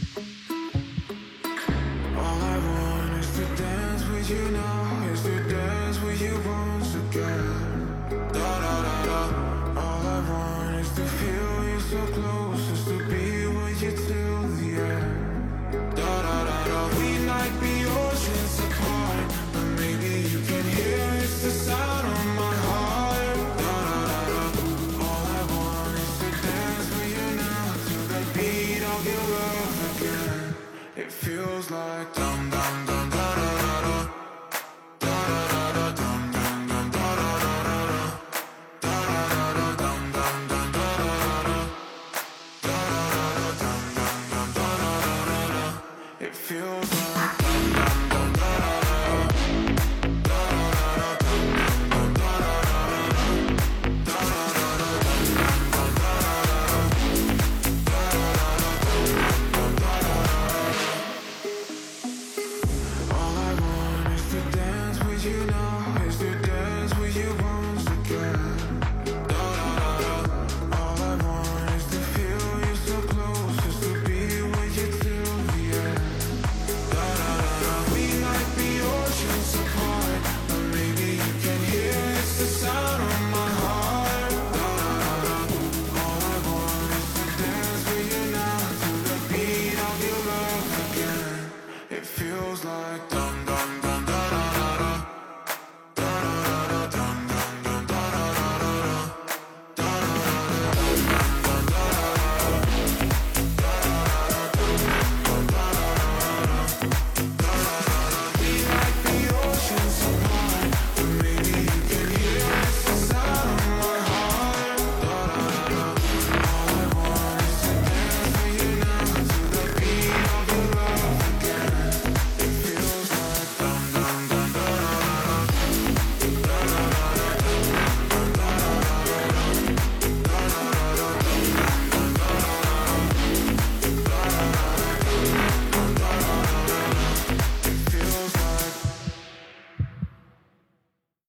All I want is to dance with you now, is to dance with you once again. Da da da da. All I want is to feel you so close, is to be with you till the end. Da da da da. We might be oceans apart, but maybe you can hear it's the sound of my heart. Da da da da. All I want is to dance with you now, till the beat of your love again. It feels like dum dum dum.